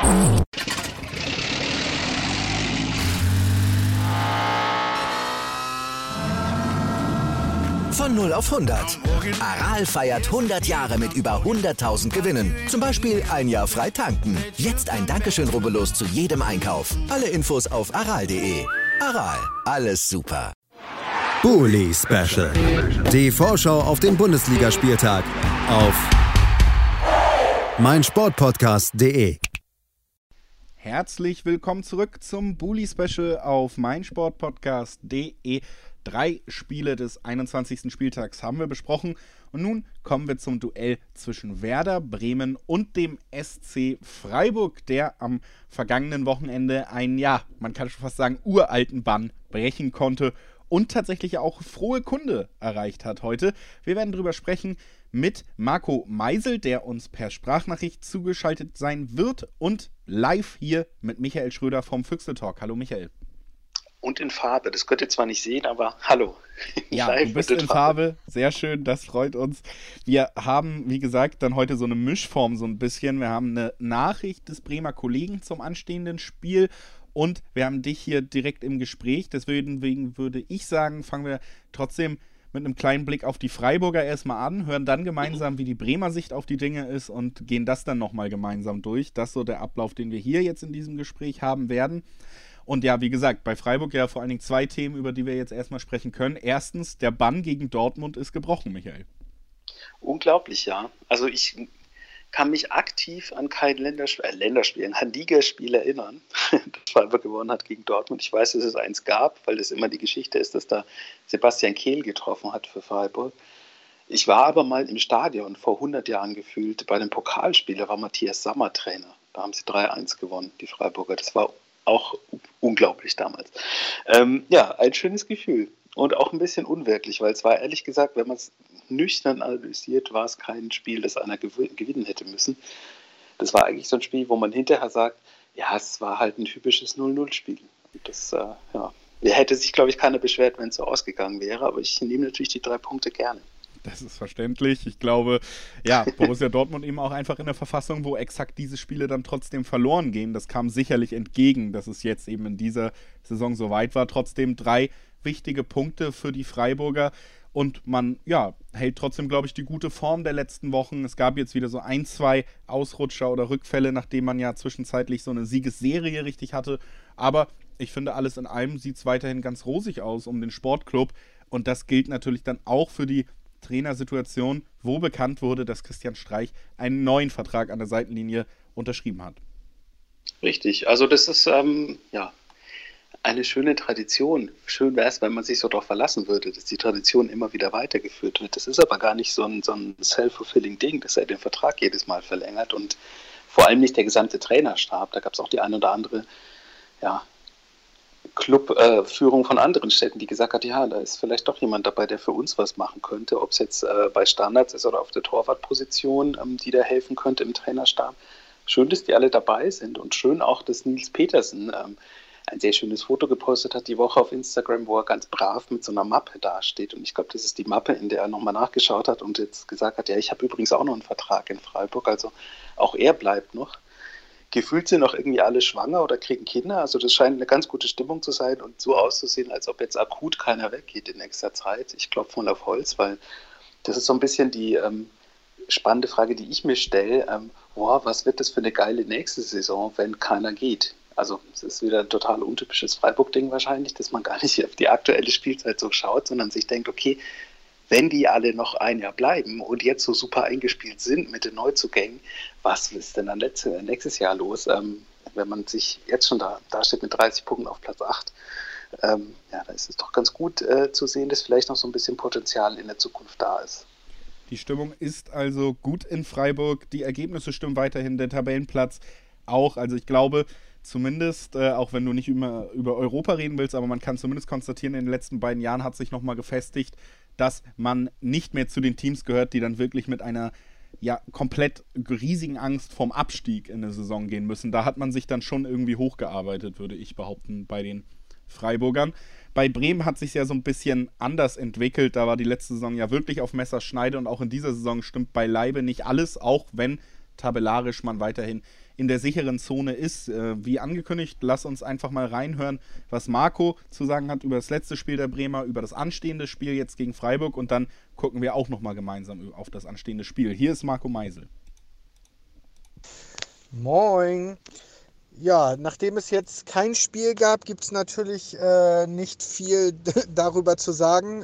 Von 0 auf 100. Aral feiert 100 Jahre mit über 100.000 Gewinnen. Zum Beispiel ein Jahr frei tanken. Jetzt ein Dankeschön, rubbellos zu jedem Einkauf. Alle Infos auf aral.de. Aral, alles super. Bully Special. Die Vorschau auf den Bundesligaspieltag auf meinsportpodcast.de. Herzlich willkommen zurück zum Bully Special auf meinsportpodcast.de. 3 Spiele des 21. Spieltags haben wir besprochen und nun kommen wir zum Duell zwischen Werder Bremen und dem SC Freiburg, der am vergangenen Wochenende einen, man kann schon fast sagen, uralten Bann brechen konnte und tatsächlich auch frohe Kunde erreicht hat heute. Wir werden darüber sprechen mit Marco Meisel, der uns per Sprachnachricht zugeschaltet sein wird, und live hier mit Michael Schröder vom Füchsle Talk. Hallo Michael. Und in Farbe, das könnt ihr zwar nicht sehen, aber hallo. Ja, du bist in Farbe, sehr schön, das freut uns. Wir haben, wie gesagt, dann heute so eine Mischform so ein bisschen. Wir haben eine Nachricht des Bremer Kollegen zum anstehenden Spiel und wir haben dich hier direkt im Gespräch. Deswegen würde ich sagen, fangen wir trotzdem mit einem kleinen Blick auf die Freiburger erstmal an, hören dann gemeinsam, wie die Bremer Sicht auf die Dinge ist und gehen das dann nochmal gemeinsam durch. Das ist so der Ablauf, den wir hier jetzt in diesem Gespräch haben werden. Und ja, wie gesagt, bei Freiburg ja vor allen Dingen 2 Themen, über die wir jetzt erstmal sprechen können. Erstens, der Bann gegen Dortmund ist gebrochen, Michael. Unglaublich, ja. Also ich kann mich aktiv an kein Länderspiel, an Ligaspiel erinnern, das Freiburg gewonnen hat gegen Dortmund. Ich weiß, dass es eins gab, weil es immer die Geschichte ist, dass da Sebastian Kehl getroffen hat für Freiburg. Ich war aber mal im Stadion vor 100 Jahren gefühlt bei dem Pokalspiel, da war Matthias Sammer Trainer. Da haben sie 3-1 gewonnen, die Freiburger. Das war auch unglaublich damals. Ein schönes Gefühl und auch ein bisschen unwirklich, weil es war ehrlich gesagt, wenn man es nüchtern analysiert, war es kein Spiel, das einer gewinnen hätte müssen. Das war eigentlich so ein Spiel, wo man hinterher sagt, ja, es war halt ein typisches 0-0-Spiel. Das, hätte sich, glaube ich, keiner beschwert, wenn es so ausgegangen wäre, aber ich nehme natürlich die 3 Punkte gerne. Das ist verständlich. Ich glaube, Borussia Dortmund eben auch einfach in der Verfassung, wo exakt diese Spiele dann trotzdem verloren gehen. Das kam sicherlich entgegen, dass es jetzt eben in dieser Saison so weit war. Trotzdem 3 wichtige Punkte für die Freiburger. Und man, hält trotzdem, glaube ich, die gute Form der letzten Wochen. Es gab jetzt wieder so 1-2 Ausrutscher oder Rückfälle, nachdem man ja zwischenzeitlich so eine Siegesserie richtig hatte. Aber ich finde, alles in allem sieht es weiterhin ganz rosig aus um den Sportclub. Und das gilt natürlich dann auch für die Trainersituation, wo bekannt wurde, dass Christian Streich einen neuen Vertrag an der Seitenlinie unterschrieben hat. Richtig, also das ist eine schöne Tradition. Schön wäre es, wenn man sich so darauf verlassen würde, dass die Tradition immer wieder weitergeführt wird. Das ist aber gar nicht so ein self-fulfilling Ding, dass er den Vertrag jedes Mal verlängert und vor allem nicht der gesamte Trainerstab. Da gab es auch die eine oder andere Clubführung von anderen Städten, die gesagt hat, ja, da ist vielleicht doch jemand dabei, der für uns was machen könnte, ob es jetzt bei Standards ist oder auf der Torwartposition, die da helfen könnte im Trainerstab. Schön, dass die alle dabei sind und schön auch, dass Nils Petersen ein sehr schönes Foto gepostet hat die Woche auf Instagram, wo er ganz brav mit so einer Mappe dasteht und ich glaube, das ist die Mappe, in der er nochmal nachgeschaut hat und jetzt gesagt hat, ja, ich habe übrigens auch noch einen Vertrag in Freiburg, also auch er bleibt noch. Gefühlt sind noch irgendwie alle schwanger oder kriegen Kinder. Also das scheint eine ganz gute Stimmung zu sein und so auszusehen, als ob jetzt akut keiner weggeht in nächster Zeit. Ich klopfe mal auf Holz, weil das ist so ein bisschen die spannende Frage, die ich mir stelle. Was wird das für eine geile nächste Saison, wenn keiner geht? Also es ist wieder ein total untypisches Freiburg-Ding wahrscheinlich, dass man gar nicht auf die aktuelle Spielzeit so schaut, sondern sich denkt, okay, wenn die alle noch ein Jahr bleiben und jetzt so super eingespielt sind mit den Neuzugängen, was ist denn dann nächstes Jahr los, wenn man sich jetzt schon da steht mit 30 Punkten auf Platz 8. Da ist es doch ganz gut zu sehen, dass vielleicht noch so ein bisschen Potenzial in der Zukunft da ist. Die Stimmung ist also gut in Freiburg, die Ergebnisse stimmen weiterhin, der Tabellenplatz auch. Also ich glaube, zumindest, auch wenn du nicht über Europa reden willst, aber man kann zumindest konstatieren, in den letzten beiden Jahren hat sich nochmal gefestigt, dass man nicht mehr zu den Teams gehört, die dann wirklich mit einer komplett riesigen Angst vorm Abstieg in eine Saison gehen müssen. Da hat man sich dann schon irgendwie hochgearbeitet, würde ich behaupten, bei den Freiburgern. Bei Bremen hat sich ja so ein bisschen anders entwickelt. Da war die letzte Saison ja wirklich auf Messerschneide und auch in dieser Saison stimmt beileibe nicht alles, auch wenn tabellarisch man weiterhin in der sicheren Zone ist. Wie angekündigt, lass uns einfach mal reinhören, was Marco zu sagen hat über das letzte Spiel der Bremer, über das anstehende Spiel jetzt gegen Freiburg und dann gucken wir auch nochmal gemeinsam auf das anstehende Spiel. Hier ist Marco Meisel. Moin. Ja, nachdem es jetzt kein Spiel gab, gibt es natürlich nicht viel darüber zu sagen.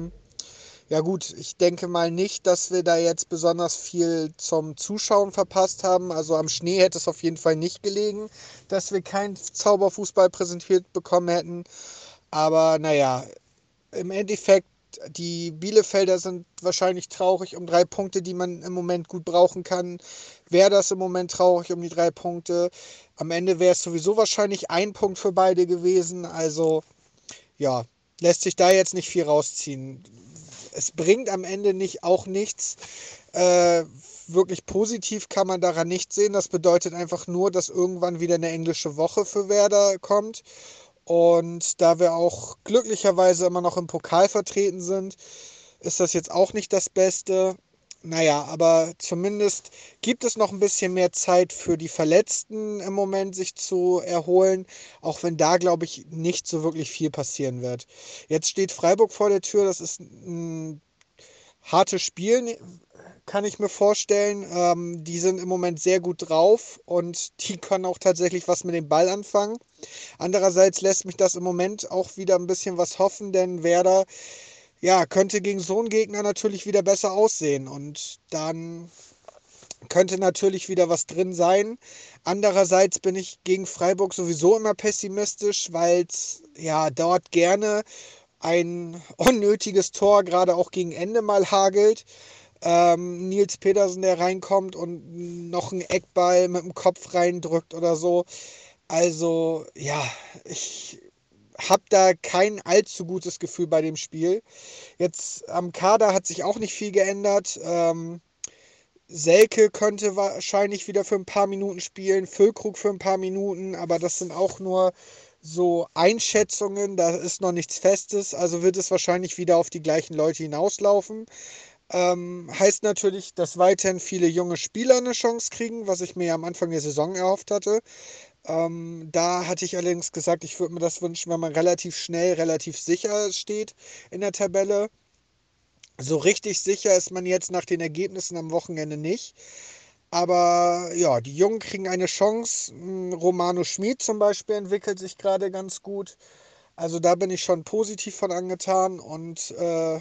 Ja gut, ich denke mal nicht, dass wir da jetzt besonders viel zum Zuschauen verpasst haben. Also am Schnee hätte es auf jeden Fall nicht gelegen, dass wir keinen Zauberfußball präsentiert bekommen hätten. Aber naja, im Endeffekt, die Bielefelder sind wahrscheinlich traurig um 3 Punkte, die man im Moment gut brauchen kann. Werder ist im Moment traurig um die 3 Punkte. Am Ende wäre es sowieso wahrscheinlich 1 Punkt für beide gewesen. Also ja, lässt sich da jetzt nicht viel rausziehen. Es bringt am Ende auch nichts. Wirklich positiv kann man daran nicht sehen. Das bedeutet einfach nur, dass irgendwann wieder eine englische Woche für Werder kommt. Und da wir auch glücklicherweise immer noch im Pokal vertreten sind, ist das jetzt auch nicht das Beste. Naja, aber zumindest gibt es noch ein bisschen mehr Zeit für die Verletzten im Moment, sich zu erholen, auch wenn da, glaube ich, nicht so wirklich viel passieren wird. Jetzt steht Freiburg vor der Tür, das ist ein hartes Spiel, kann ich mir vorstellen. Die sind im Moment sehr gut drauf und die können auch tatsächlich was mit dem Ball anfangen. Andererseits lässt mich das im Moment auch wieder ein bisschen was hoffen, denn Werder könnte gegen so einen Gegner natürlich wieder besser aussehen und dann könnte natürlich wieder was drin sein. Andererseits bin ich gegen Freiburg sowieso immer pessimistisch, weil es dort gerne ein unnötiges Tor gerade auch gegen Ende mal hagelt. Nils Petersen, der reinkommt und noch einen Eckball mit dem Kopf reindrückt oder so. Also ich habe da kein allzu gutes Gefühl bei dem Spiel. Jetzt am Kader hat sich auch nicht viel geändert. Selke könnte wahrscheinlich wieder für ein paar Minuten spielen, Füllkrug für ein paar Minuten, aber das sind auch nur so Einschätzungen, da ist noch nichts Festes, also wird es wahrscheinlich wieder auf die gleichen Leute hinauslaufen. Heißt natürlich, dass weiterhin viele junge Spieler eine Chance kriegen, was ich mir ja am Anfang der Saison erhofft hatte. Da hatte ich allerdings gesagt, ich würde mir das wünschen, wenn man relativ schnell, relativ sicher steht in der Tabelle. So richtig sicher ist man jetzt nach den Ergebnissen am Wochenende nicht. Aber ja, die Jungen kriegen eine Chance. Romano Schmid zum Beispiel entwickelt sich gerade ganz gut. Also da bin ich schon positiv von angetan. Und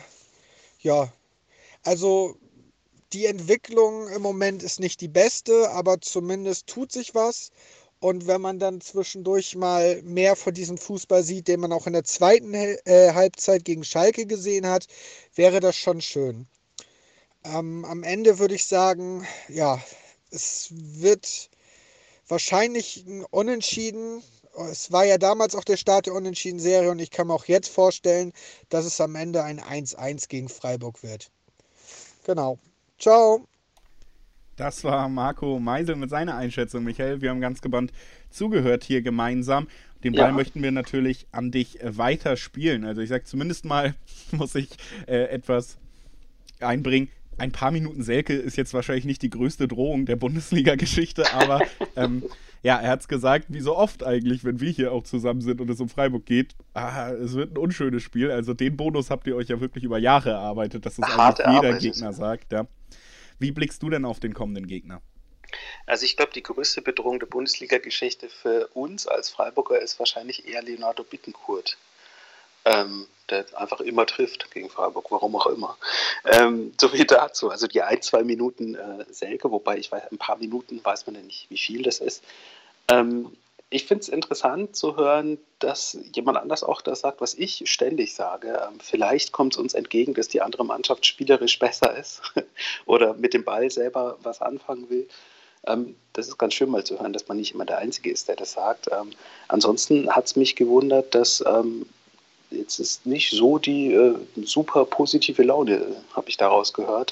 also die Entwicklung im Moment ist nicht die beste, aber zumindest tut sich was. Und wenn man dann zwischendurch mal mehr von diesem Fußball sieht, den man auch in der zweiten Halbzeit gegen Schalke gesehen hat, wäre das schon schön. Am Ende würde ich sagen, es wird wahrscheinlich ein Unentschieden. Es war ja damals auch der Start der Unentschieden-Serie und ich kann mir auch jetzt vorstellen, dass es am Ende ein 1-1 gegen Freiburg wird. Genau. Ciao. Das war Marco Meisel mit seiner Einschätzung, Michael. Wir haben ganz gebannt zugehört hier gemeinsam. Den Ball möchten wir natürlich an dich weiterspielen. Also ich sage zumindest mal, muss ich etwas einbringen. Ein paar Minuten Selke ist jetzt wahrscheinlich nicht die größte Drohung der Bundesliga-Geschichte, aber er hat es gesagt, wie so oft eigentlich, wenn wir hier auch zusammen sind und es um Freiburg geht, es wird ein unschönes Spiel. Also den Bonus habt ihr euch ja wirklich über Jahre erarbeitet, dass es eigentlich jeder Gegner sagt. Ja. Wie blickst du denn auf den kommenden Gegner? Also ich glaube, die größte Bedrohung der Bundesliga-Geschichte für uns als Freiburger ist wahrscheinlich eher Leonardo Bittencourt, der einfach immer trifft gegen Freiburg, warum auch immer. So viel dazu. Also die 1-2 Minuten Selke, wobei ich weiß, ein paar Minuten weiß man ja nicht, wie viel das ist. Ich finde es interessant zu hören, dass jemand anders auch das sagt, was ich ständig sage. Vielleicht kommt es uns entgegen, dass die andere Mannschaft spielerisch besser ist oder mit dem Ball selber was anfangen will. Das ist ganz schön mal zu hören, dass man nicht immer der Einzige ist, der das sagt. Ansonsten hat es mich gewundert, dass jetzt ist nicht so die super positive Laune, habe ich daraus gehört.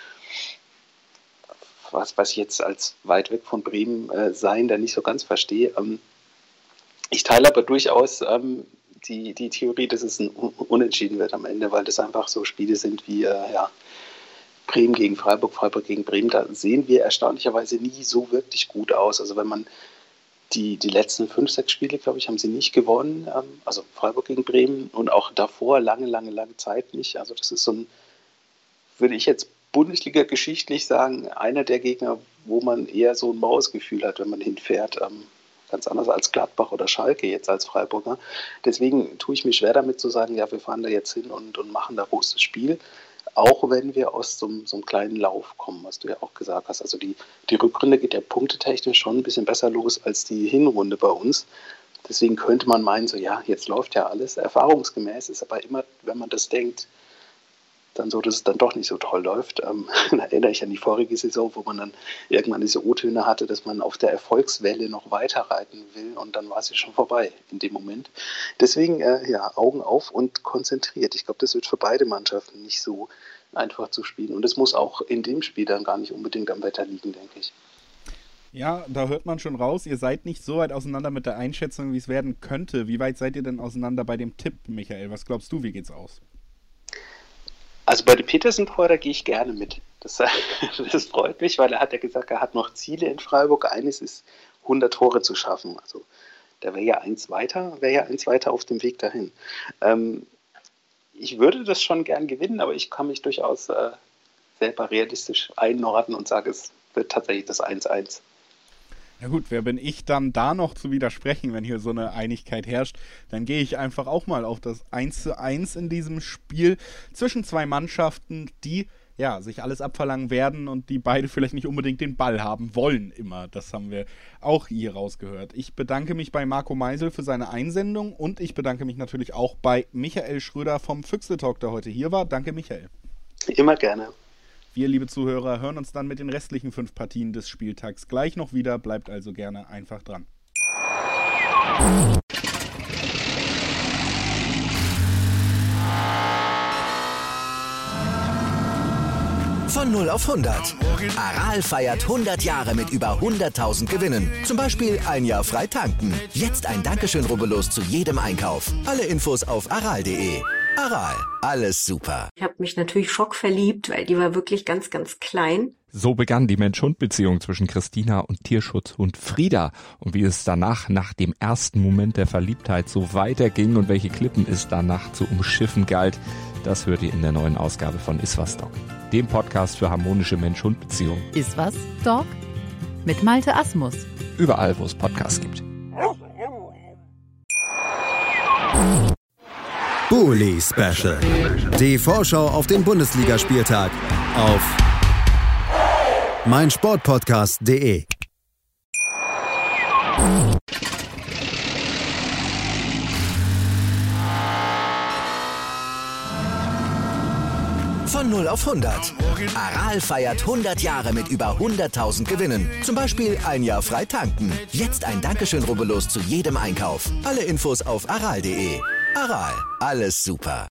Was ich jetzt als weit weg von Bremen sein da nicht so ganz verstehe. Ich teile aber durchaus die Theorie, dass es ein Unentschieden wird am Ende, weil das einfach so Spiele sind wie Bremen gegen Freiburg, Freiburg gegen Bremen, da sehen wir erstaunlicherweise nie so wirklich gut aus. Also wenn man die letzten 5, 6 Spiele, glaube ich, haben sie nicht gewonnen, also Freiburg gegen Bremen und auch davor lange Zeit nicht. Also das ist so ein, würde ich jetzt Bundesliga geschichtlich sagen, einer der Gegner, wo man eher so ein Mausgefühl hat, wenn man hinfährt. Ganz anders als Gladbach oder Schalke jetzt als Freiburger. Deswegen tue ich mir schwer damit zu sagen, ja, wir fahren da jetzt hin und machen da großes Spiel. Auch wenn wir aus so einem kleinen Lauf kommen, was du ja auch gesagt hast. Also die Rückrunde geht ja punktetechnisch schon ein bisschen besser los als die Hinrunde bei uns. Deswegen könnte man meinen, so ja, jetzt läuft ja alles erfahrungsgemäß, ist aber immer, wenn man das denkt, dann so, dass es dann doch nicht so toll läuft. Da erinnere ich an die vorige Saison, wo man dann irgendwann diese O-Töne hatte, dass man auf der Erfolgswelle noch weiter reiten will und dann war sie schon vorbei in dem Moment. Deswegen, Augen auf und konzentriert. Ich glaube, das wird für beide Mannschaften nicht so einfach zu spielen und es muss auch in dem Spiel dann gar nicht unbedingt am Wetter liegen, denke ich. Ja, da hört man schon raus, ihr seid nicht so weit auseinander mit der Einschätzung, wie es werden könnte. Wie weit seid ihr denn auseinander bei dem Tipp, Michael? Was glaubst du, wie geht's aus? Also bei dem Petersen-Tor, da gehe ich gerne mit. Das freut mich, weil er hat ja gesagt, er hat noch Ziele in Freiburg. Eines ist, 100 Tore zu schaffen. Also da wäre ja eins weiter auf dem Weg dahin. Ich würde das schon gern gewinnen, aber ich kann mich durchaus selber realistisch einordnen und sage, es wird tatsächlich das 1-1. Ja gut, wer bin ich dann da noch zu widersprechen, wenn hier so eine Einigkeit herrscht? Dann gehe ich einfach auch mal auf das 1:1 in diesem Spiel zwischen zwei Mannschaften, die ja sich alles abverlangen werden und die beide vielleicht nicht unbedingt den Ball haben wollen immer. Das haben wir auch hier rausgehört. Ich bedanke mich bei Marco Meisel für seine Einsendung und ich bedanke mich natürlich auch bei Michael Schröder vom Füchse-Talk, der heute hier war. Danke, Michael. Immer gerne. Wir, liebe Zuhörer, hören uns dann mit den restlichen 5 Partien des Spieltags gleich noch wieder. Bleibt also gerne einfach dran. Von 0 auf 100. Aral feiert 100 Jahre mit über 100.000 Gewinnen. Zum Beispiel ein Jahr frei tanken. Jetzt ein Dankeschön, rubbellos zu jedem Einkauf. Alle Infos auf aral.de. Aral, alles super. Ich habe mich natürlich schockverliebt, weil die war wirklich ganz, ganz klein. So begann die Mensch-Hund-Beziehung zwischen Christina und Tierschutzhund Frieda. Und wie es danach, nach dem ersten Moment der Verliebtheit, so weiterging und welche Klippen es danach zu umschiffen galt, das hört ihr in der neuen Ausgabe von Iswas Dog, dem Podcast für harmonische Mensch-Hund-Beziehungen. Iswas Dog mit Malte Asmus. Überall, wo es Podcasts gibt. Bully Special. Die Vorschau auf den Bundesligaspieltag auf meinsportpodcast.de. Von 0 auf 100. Aral feiert 100 Jahre mit über 100.000 Gewinnen. Zum Beispiel ein Jahr frei tanken. Jetzt ein Dankeschön, rubbellos zu jedem Einkauf. Alle Infos auf aral.de. Aral, alles super.